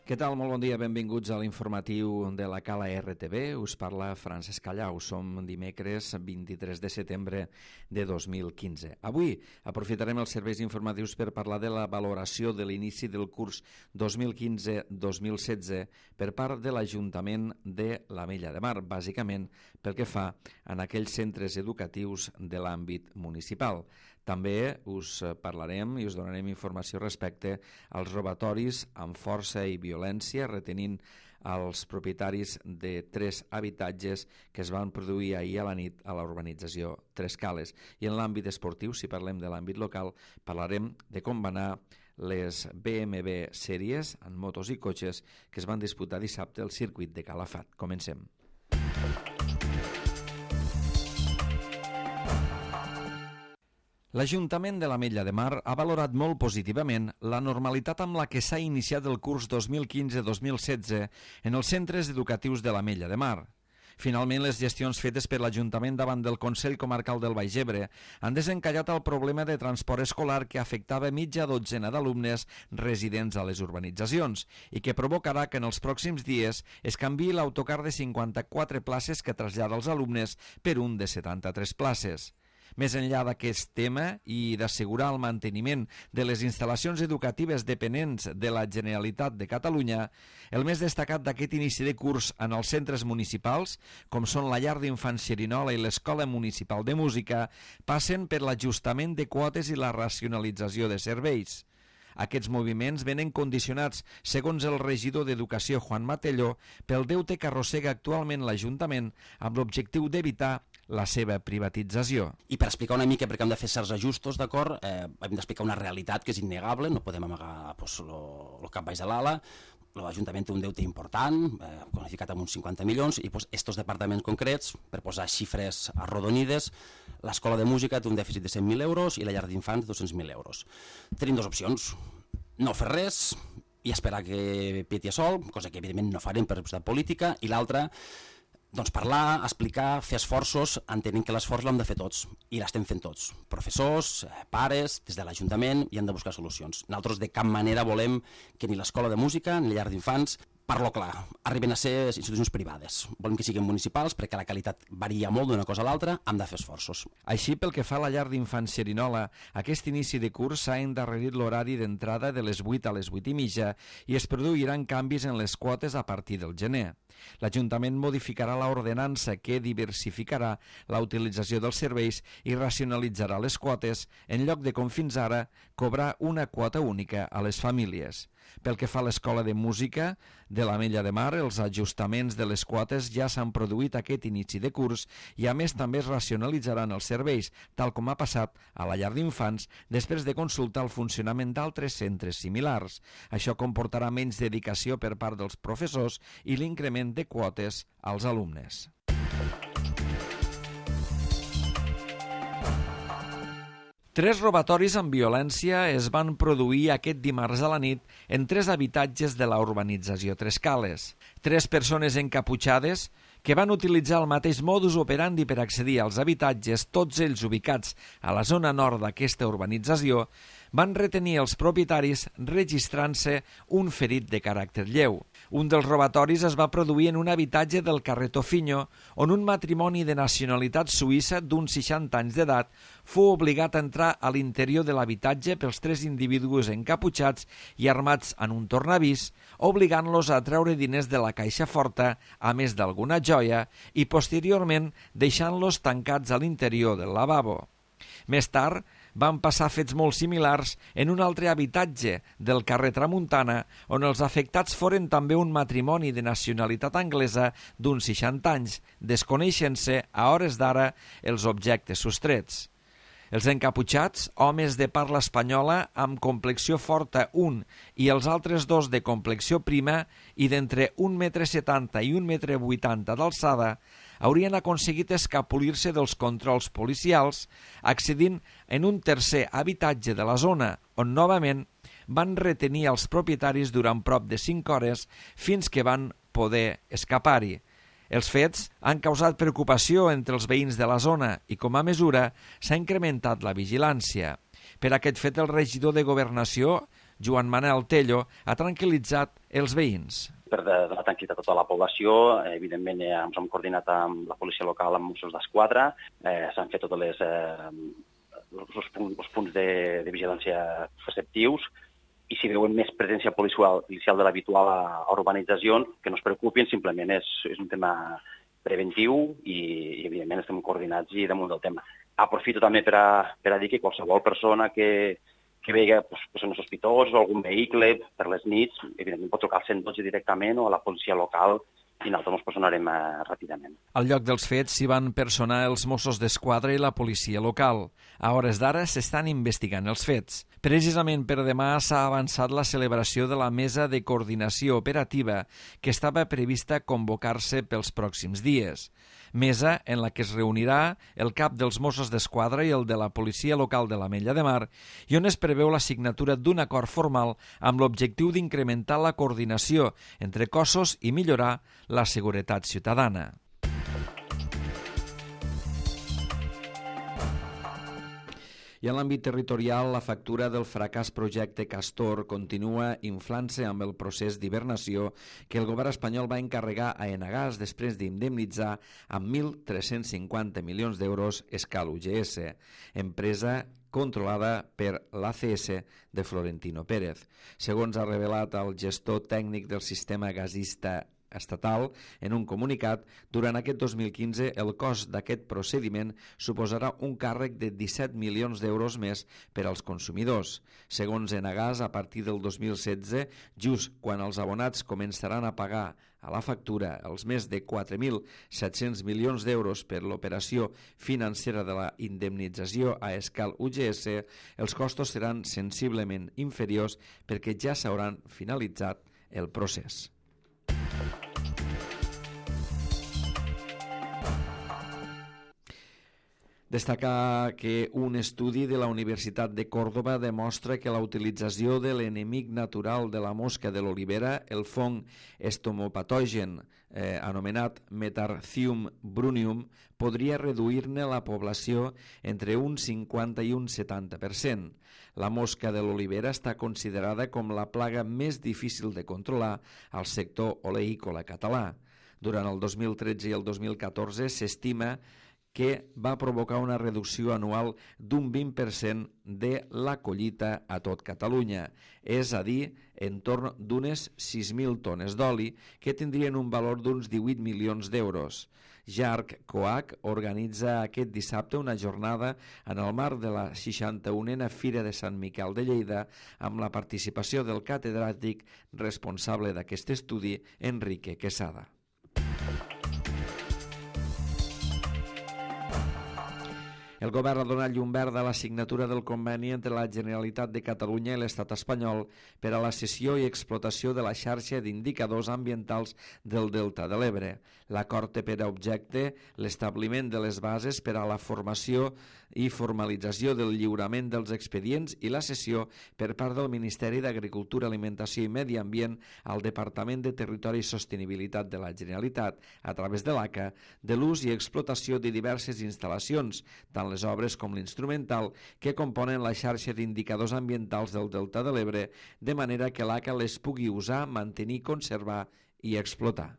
Què tal? Molt bon dia, benvinguts a l'informatiu de la Cala RTV. Us parla Francesc Callau. Som dimecres 23 de setembre de 2015. Avui aprofitarem els serveis informatius per parlar de la valoració de l'inici del curs 2015-2016 per part de l'Ajuntament de l'Ametlla de Mar, bàsicament pel que fa en aquells centres educatius de l'àmbit municipal. També us parlarem i us donarem informació respecte als robatoris amb força i violència, retenint els propietaris de 3 habitatges que es van produir ahir a la nit a la urbanització Tres Cales. I en l'àmbit esportiu, si parlem de l'àmbit local, parlarem de com van anar les BMW Sèries en motos i cotxes que es van disputar dissabte al circuit de Calafat. Comencem. L'Ajuntament de l'Ametlla de Mar ha valorat molt positivament la normalitat amb la que s'ha iniciat el curs 2015-2016 en els centres educatius de l'Ametlla de Mar. Finalment, les gestions fetes per l'Ajuntament davant del Consell Comarcal del Baix Ebre han desencallat el problema de transport escolar que afectava mitja dotzena d'alumnes residents a les urbanitzacions i que provocarà que en els pròxims dies es canviï l'autocar de 54 places que trasllada els alumnes per un de 73 places. Més enllà d'aquest tema i d'assegurar el manteniment de les instal·lacions educatives dependents de la Generalitat de Catalunya, el més destacat d'aquest inici de curs en els centres municipals, com són la llar d'infants Xerinola i l'Escola Municipal de Música, passen per l'ajustament de quotes i la racionalització de serveis. Aquests moviments venen condicionats, segons el regidor d'Educació Juan Matelló, pel deute que arrossega actualment l'Ajuntament amb l'objectiu d'evitar la seva privatització. I per explicar una mica, perquè hem de fer certs ajustos, d'acord, hem d'explicar una realitat que és innegable, no podem amagar el cap baix de l'ala. L'Ajuntament té un deute important, qualificat amb uns 50 milions, i estos departaments concrets, per posar xifres arrodonides, l'Escola de Música té un dèficit de 100.000 euros i la llar d'infants 200.000 euros. Tenim dues opcions: no fer res i esperar que peti a sol, cosa que evidentment no farem per responsabilitat política, i l'altra, doncs parlar, explicar, fer esforços, entenent que l'esforç l'hem de fer tots, i l'estem fent tots, professors, pares, des de l'Ajuntament, i hem de buscar solucions. Nosaltres de cap manera volem que ni l'Escola de Música ni la llar d'infants, parlo clar, arriben a ser institucions privades. Volem que siguin municipals perquè la qualitat varia molt d'una cosa a l'altra, hem de fer esforços. Així, pel que fa a la llar d'infants Xerinola, aquest inici de curs s'ha endarrerit l'horari d'entrada de les 8 a les 8:30 i es produiran canvis en les quotes a partir del gener. L'Ajuntament modificarà l'ordenança que diversificarà la utilització dels serveis i racionalitzarà les quotes, en lloc de, com fins ara, cobrar una quota única a les famílies. Pel que fa a l'Escola de Música de l'Ametlla de Mar, els ajustaments de les quotes ja s'han produït aquest inici de curs i a més també es racionalitzaran els serveis, tal com ha passat a la llar d'infants després de consultar el funcionament d'altres centres similars. Això comportarà menys dedicació per part dels professors i l'increment de quotes als alumnes. Tres robatoris amb violència es van produir aquest dimarts a la nit en 3 habitatges de la urbanització Tres Cales. 3 persones encaputxades que van utilitzar el mateix modus operandi per accedir als habitatges, tots ells ubicats a la zona nord d'aquesta urbanització, van retenir els propietaris registrant-se un ferit de caràcter lleu. Un dels robatoris es va produir en un habitatge del carrer Tofinho, on un matrimoni de nacionalitat suïssa d'uns 60 anys d'edat fou obligat a entrar a l'interior de l'habitatge pels 3 individus encaputxats i armats en un tornavís, obligant-los a treure diners de la caixa forta, a més d'alguna joia, i posteriorment deixant-los tancats a l'interior del lavabo. Més tard, van passar fets molt similars en un altre habitatge del carrer Tramuntana, on els afectats foren també un matrimoni de nacionalitat anglesa d'uns 60 anys, desconeixent-se a hores d'ara els objectes sostrets. Els encaputxats, homes de parla espanyola amb complexió forta un i els altres 2 de complexió prima i d'entre 1,70 m i 1,80 m d'alçada, haurien aconseguit escapolir-se dels controls policials, accedint en un tercer habitatge de la zona, on novament van retenir els propietaris durant prop de 5 hores fins que van poder escapar-hi. Els fets han causat preocupació entre els veïns de la zona i, com a mesura, s'ha incrementat la vigilància. Per aquest fet, el regidor de Governació, Joan Manel Tello, ha tranquil·litzat els veïns. Per donar tranquil·litat a tota la població, evidentment ens hem coordinat amb la policia local, amb Mossos d'Esquadra, s'han fet tots els punts de vigilància preceptius, i si veuen més presència policial de l'habitual a urbanitzacions, que no es preocupin, simplement és un tema preventiu i evidentment estem coordinats i damunt del tema. Aprofito també per a dir que qualsevol persona que vegi persones sospitoses o algun vehicle per les nits, evidentment pot trucar al 112 directament o a la policia local i nosaltres ens personarem ràpidament. Al lloc dels fets s'hi van personar els Mossos d'Esquadra i la policia local. A hores d'ara s'estan investigant els fets. Precisament per demà s'ha avançat la celebració de la Mesa de Coordinació Operativa que estava prevista convocar-se pels pròxims dies. Mesa en la que es reunirà el cap dels Mossos d'Esquadra i el de la policia local de l'Ametlla de Mar i on es preveu la signatura d'un acord formal amb l'objectiu d'incrementar la coordinació entre cossos i millorar la seguretat ciutadana. I en l'àmbit territorial, la factura del fracàs projecte Castor continua inflant-se amb el procés d'hibernació que el govern espanyol va encarregar a Enagás després d'indemnitzar amb 1.350 milions d'euros Escal UGS, empresa controlada per l'ACS de Florentino Pérez. Segons ha revelat el gestor tècnic del sistema gasista estatal, en un comunicat, durant aquest 2015 el cost d'aquest procediment suposarà un càrrec de 17 milions d'euros més per als consumidors. Segons Enagás, a partir del 2016, just quan els abonats començaran a pagar a la factura els més de 4.700 milions d'euros per l'operació financera de la indemnització a Escal UGS, els costos seran sensiblement inferiors perquè ja s'hauran finalitzat el procés. Destacar que un estudi de la Universitat de Còrdova demostra que la utilització de l'enemic natural de la mosca de l'olivera, el fong estomopatogen anomenat Metarthium brunium, podria reduir-ne la població entre un 50 i un 70%. La mosca de l'olivera està considerada com la plaga més difícil de controlar al sector oleícola català. Durant el 2013 i el 2014 s'estima que va provocar una reducció anual d'un 20% de la collita a tot Catalunya, és a dir, entorn d'unes 6.000 tones d'oli que tindrien un valor d'uns 18 milions d'euros. JARC Coag organitza aquest dissabte una jornada en el marc de la 61a Fira de Sant Miquel de Lleida amb la participació del catedràtic responsable d'aquest estudi, Enrique Quesada. El govern ha donat llum verda a la signatura del conveni entre la Generalitat de Catalunya i l'Estat espanyol per a la cessió i explotació de la xarxa d'indicadors ambientals del Delta de l'Ebre. L'acord té per a objecte l'establiment de les bases per a la formació i formalització del lliurament dels expedients i la cessió per part del Ministeri d'Agricultura, Alimentació i Medi Ambient al Departament de Territori i Sostenibilitat de la Generalitat, a través de l'ACA, de l'ús i explotació de diverses instal·lacions, tant les obres com l'instrumental, que componen la xarxa d'indicadors ambientals del Delta de l'Ebre, de manera que l'ACA les pugui usar, mantenir, conservar i explotar.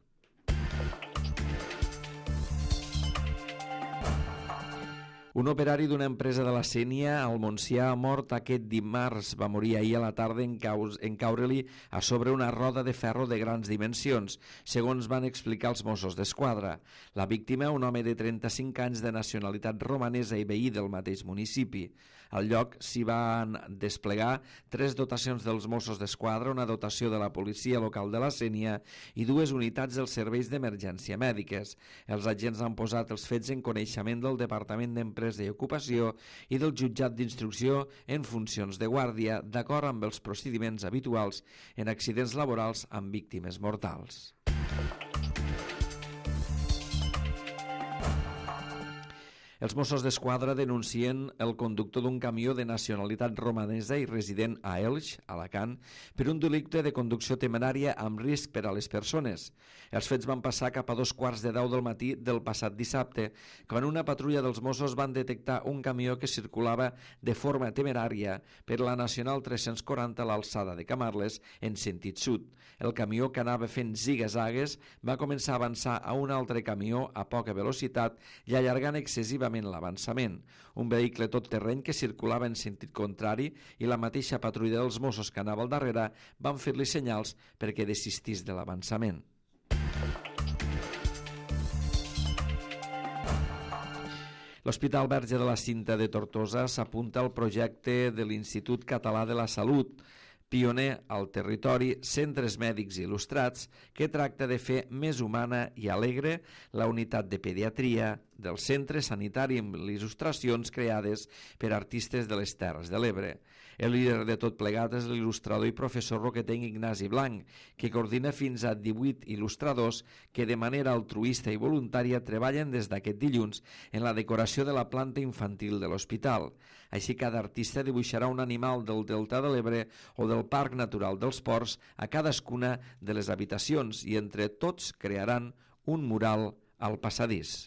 Un operari d'una empresa de la Sénia al Montsià ha mort aquest dimarts. Va morir ahir a la tarda en caure-li a sobre una roda de ferro de grans dimensions, segons van explicar els Mossos d'Esquadra. La víctima, un home de 35 anys de nacionalitat romanesa i veí del mateix municipi. Al lloc s'hi van desplegar 3 dotacions dels Mossos d'Esquadra, una dotació de la policia local de la Sénia i 2 unitats dels serveis d'emergència mèdiques. Els agents han posat els fets en coneixement del Departament d'Empresa i Ocupació i del Jutjat d'Instrucció en funcions de guàrdia, d'acord amb els procediments habituals en accidents laborals amb víctimes mortals. Els Mossos d'Esquadra denuncien el conductor d'un camió de nacionalitat romanesa i resident a Elx, Alacant, per un delicte de conducció temerària amb risc per a les persones. Els fets van passar cap a 2:15 del matí del passat dissabte, quan una patrulla dels Mossos van detectar un camió que circulava de forma temerària per la Nacional 340 a l'alçada de Camarles en sentit sud. El camió, que anava fent zigue-zagues, va començar a avançar a un altre camió a poca velocitat i allargant excessivament l'avançament. Un vehicle tot terreny que circulava en sentit contrari i la mateixa patrulla dels Mossos que anava al darrere van fer-li senyals perquè desistís de l'avançament. L'Hospital Verge de la Cinta de Tortosa s'apunta al projecte de l'Institut Català de la Salut, pioner al territori, Centres Mèdics Il·lustrats, que tracta de fer més humana i alegre la unitat de pediatria del centre sanitari amb il·lustracions creades per artistes de les Terres de l'Ebre. El líder de tot plegat és l'il·lustrador i professor roquetenc Ignasi Blanc, que coordina fins a 18 il·lustradors que de manera altruista i voluntària treballen des d'aquest dilluns en la decoració de la planta infantil de l'hospital. Així, cada artista dibuixarà un animal del Delta de l'Ebre o del Parc Natural dels Ports a cadascuna de les habitacions i entre tots crearan un mural al passadís.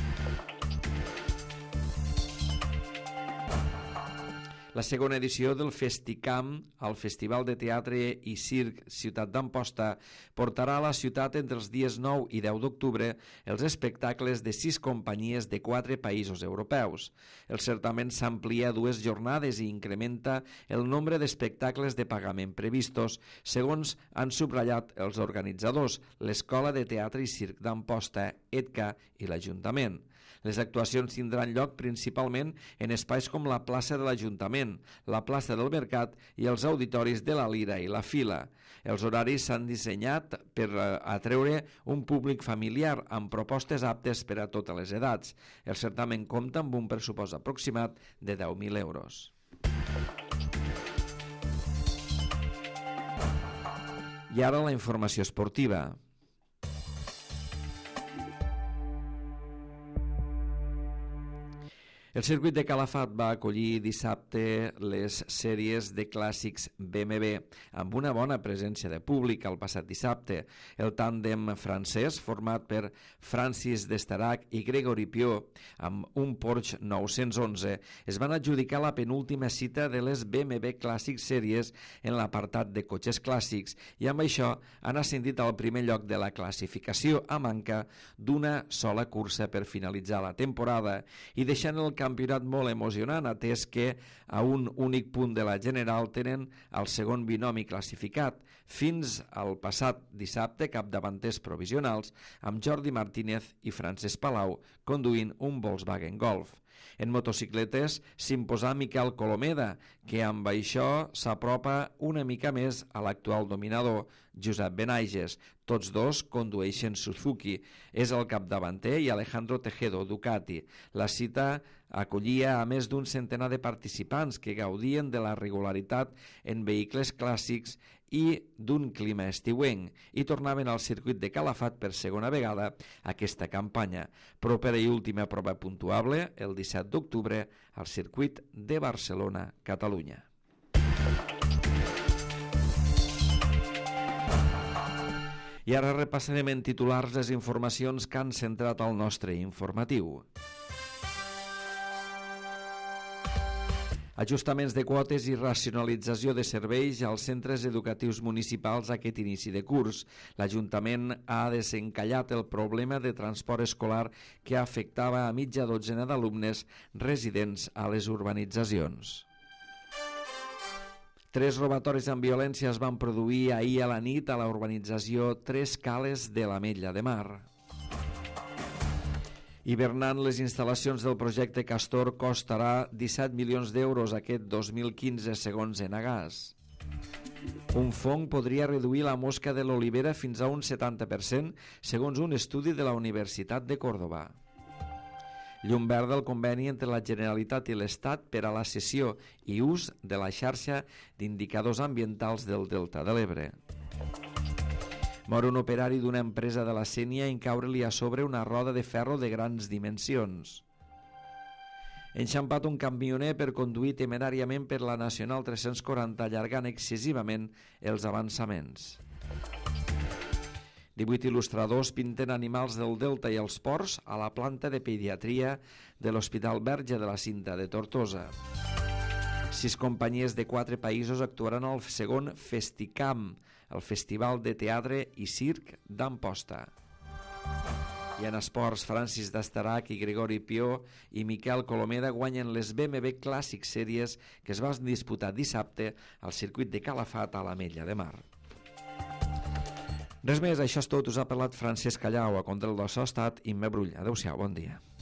La segona edició del Festicam, el Festival de Teatre i Circ Ciutat d'Amposta, portarà a la ciutat entre els dies 9 i 10 d'octubre els espectacles de 6 companyies de 4 països europeus. El certamen s'amplia a 2 jornades i incrementa el nombre d'espectacles de pagament previstos, segons han subratllat els organitzadors, l'Escola de Teatre i Circ d'Amposta, ETCA i l'Ajuntament. Les actuacions tindran lloc principalment en espais com la plaça de l'Ajuntament, la plaça del Mercat i els auditoris de la Lira i la Fila. Els horaris s'han dissenyat per atreure un públic familiar amb propostes aptes per a totes les edats. El certamen compta amb un pressupost aproximat de 10.000 euros. I ara la informació esportiva. El circuit de Calafat va acollir dissabte les sèries de clàssics BMW amb una bona presència de públic el passat dissabte. El tàndem francès, format per Francis Destarac i Gregory Piot, amb un Porsche 911, es van adjudicar la penúltima cita de les BMW Classic Series en l'apartat de cotxes clàssics i amb això han ascendit al primer lloc de la classificació a manca d'una sola cursa per finalitzar la temporada i deixant el campionat molt emocionant, atès que a un únic punt de la general tenen el segon binomi classificat, fins al passat dissabte capdavanters provisionals amb Jordi Martínez i Francesc Palau conduint un Volkswagen Golf. En motocicletes s'imposà Miquel Colomeda, que amb això s'apropa una mica més a l'actual dominador, Josep Benaiges. Tots dos condueixen Suzuki. És el capdavanter i Alejandro Tejedo, Ducati. La cita acollia a més d'un centenar de participants que gaudien de la regularitat en vehicles clàssics i d'un clima estiuenc i tornaven al circuit de Calafat per segona vegada aquesta campanya. Propera i última prova puntuable el 17 d'octubre al circuit de Barcelona, Catalunya. I ara repassarem en titulars les informacions que han centrat el nostre informatiu. Ajustaments de quotes i racionalització de serveis als centres educatius municipals aquest inici de curs. L'Ajuntament ha desencallat el problema de transport escolar que afectava a mitja dotzena d'alumnes residents a les urbanitzacions. 3 robatoris amb violència es van produir ahir a la nit a la urbanització Tres Cales de l'Ametlla de Mar. Hibernant les instal·lacions del projecte Castor costarà 17 milions d'euros aquest 2015 segons Enagas. Un fong podria reduir la mosca de l'olivera fins a un 70% segons un estudi de la Universitat de Còrdova. Llum verda al conveni entre la Generalitat i l'Estat per a la cessió i ús de la xarxa d'indicadors ambientals del Delta de l'Ebre. Mor un operari d'una empresa de la Sénia en caure-li a sobre una roda de ferro de grans dimensions. Enxampat un camioner per conduir temeràriament per la Nacional 340, allargant excessivament els avançaments. 18 il·lustradors pinten animals del Delta i els ports a la planta de pediatria de l'Hospital Verge de la Cinta de Tortosa. 6 companyies de 4 països actuaran al segon Festicam, el Festival de Teatre i Circ d'Amposta. I en esports, Francis d'Estarac i Gregori Pió i Miquel Colomeda guanyen les BMW Classic Series que es van disputar dissabte al circuit de Calafat a l'Ametlla de Mar. Res més, això és tot. Us ha parlat Francesc Callau, a control del so ha estat Imma Brull. Adéu-siau, bon dia.